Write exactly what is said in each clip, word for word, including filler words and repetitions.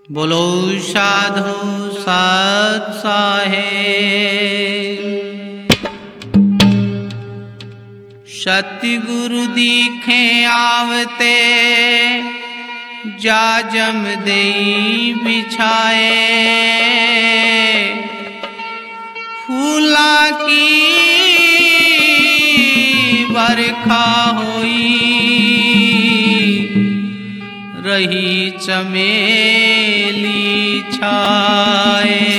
बोलो साधु सत साहेब। सतगुरु दीखे आवते जा जम देई बिछाए। फूला की बरखा होई रही चमेली छाए।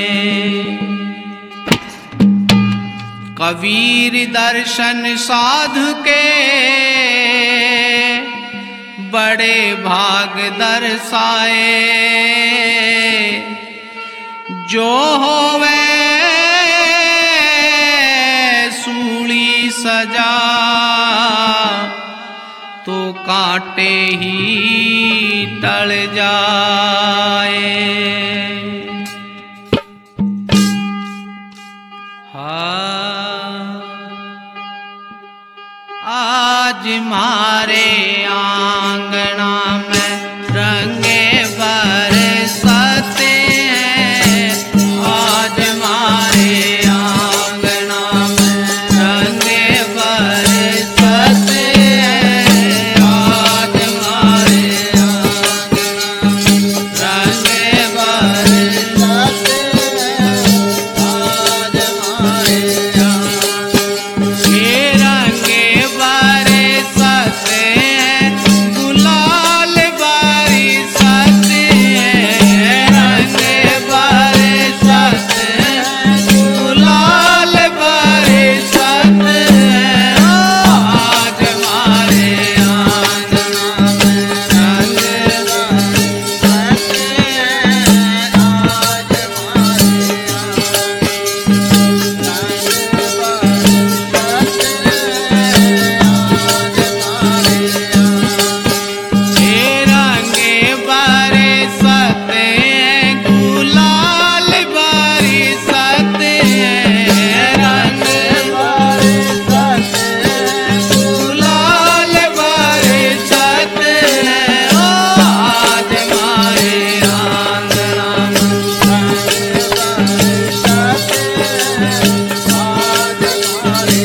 कबीर दर्शन साधु के बड़े भाग दर्शाए। जो होवे सूली सजा तो कांटे ही टल जाए। हाँ आज मारे आंगना में रंगे बरसते हैं। आज मारे आंगना में रंगे बरसते हैं। आज मारे आंगना में रंगे बरसते हैं। आज मारे ये रंगे बरसते हैं। गुलाल बरसते हैं। रंगे बरसते हैं। गुलाल बरसते हैं। आज हमारे आंगना में रंगे बरसते हैं। आज हमारे ये रंगे बरसते हैं। गुलाल बरसते हैं। रंग बरसते हैं। गुलाल बरसते हैं। आज हमारे आंगना में रंग बरसते हैं। आज हमारे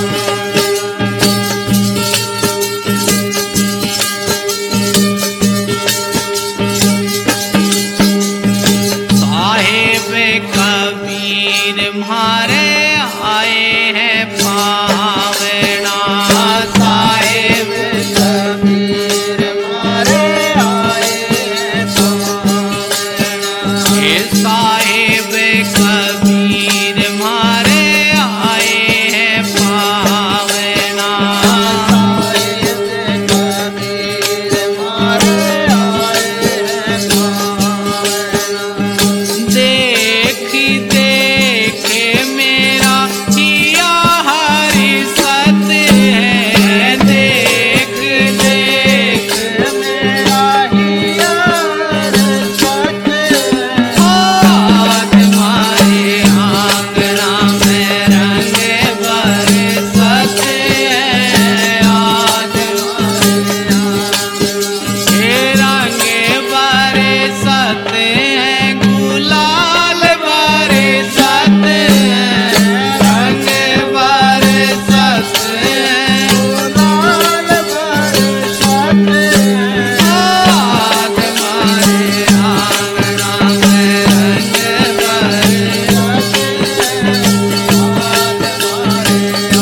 साहेब कबीर म्हारे आए हैं पावना। साहेब कबीर म्हारे आए हैं पावना। ये साहेब कबीर म्हारे आए हैं पावना। साहेब कबीर म्हारे आए हैं पावना। देख देख मेरा हिया हरि सत है। देख देख मेरा हिया हरि सत है। आज हमारे आंगना में रंगे बरसते हैं। आज हमारे ये रंगे बरसते हैं। गुलाल बरसते हैं। रंग बरसते हैं। गुलाल बरसते हैं। आज हमारे आंगना में रंग बरसते हैं। आज हमारे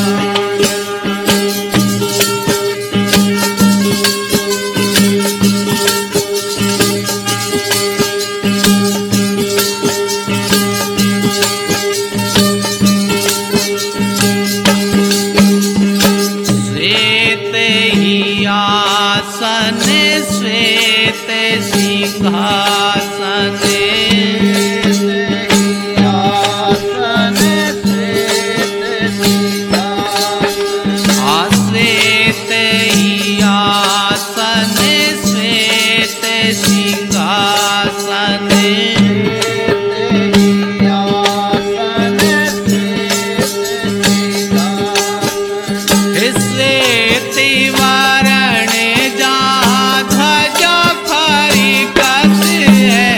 श्वेत ही आसन श्वेत सिंहासन। आसन श्वेत सिंहासन। श्वेत ही आसन श्वेत सिंहासन। श्वेत वरण जहाँ ध्वजा फरी कस है।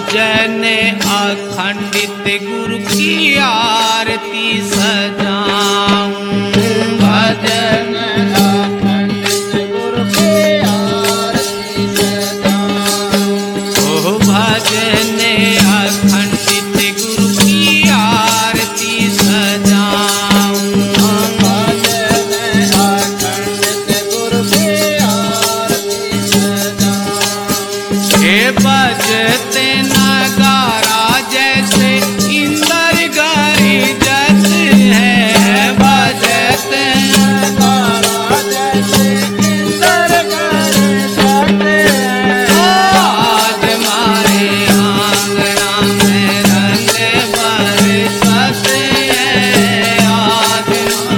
भजन अखंडित गुरु की आरती सजाऊं। भजन अखंडित गुरु की आरती सजाऊं। ओह भजन अखंडित गुरु की आरती सजाऊं। भजन अखंडित गुरु की आरती सजाऊं। हे बजते नगारा जैसे इंद्र गरजत है। बजते नगारा जैसे इंद्र गरजत है। आज मारे आंगना में रंग बरसत है। आज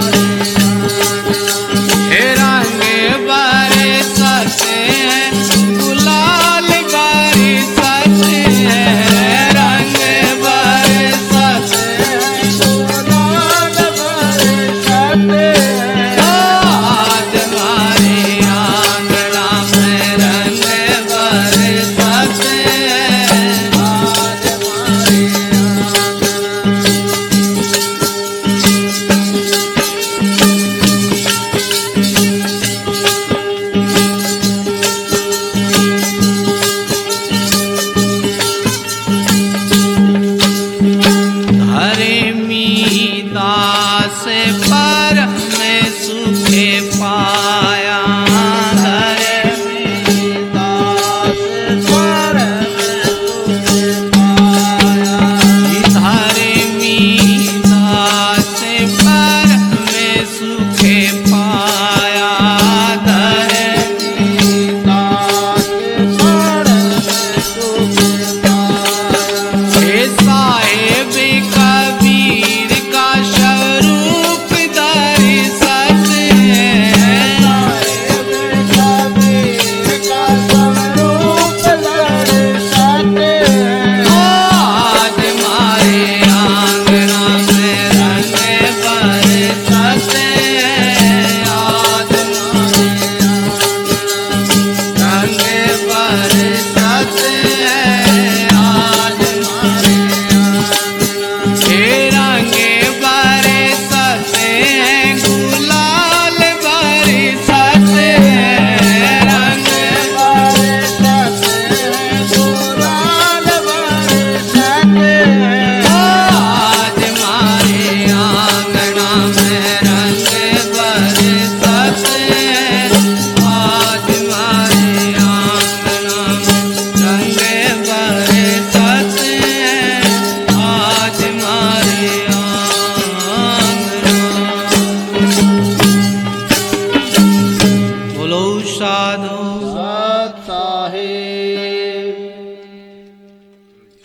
हे रंग बरसत है। गुलाल बरसत है। रंग बरसत है। गुलाल बरसत है। आज मारे आंगना में रंग बरसत है। आज मारे धर्मी दास पर में सुखे पाया। धर्मी दास पर में सुखे पाया। धर्मी दास पर में सुखे पाया। धर्मी दास पर में सुखे पाया। हे साहेब कबीर का स्वरूप दर्शत है। साहेब कबीर का स्वरूप दर्शत है। आज मारे आंगना में रंग बरसत है। आज मारे आंगना रंग बरसत है। आज मारे हे रंग बरसत है। गुलाल बरसत है। रंग बरसत है। गुलाल बरसत है। आज मारे आंगना में रंग बरसत है। आज मारे आंगना में रंग बरसत है। आज मारे आंगना। बोलो साधु।